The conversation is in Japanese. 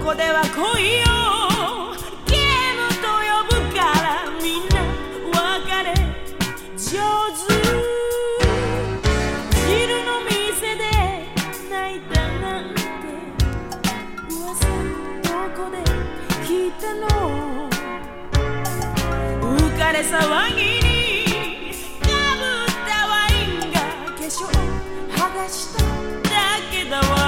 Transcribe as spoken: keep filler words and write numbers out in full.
こでは恋をゲームと呼ぶからみんな別れ上手。昼の店で泣いたなんて噂どこで聞いたの。浮かれ騒ぎにかぶったワインが化粧剥がしただけだわ。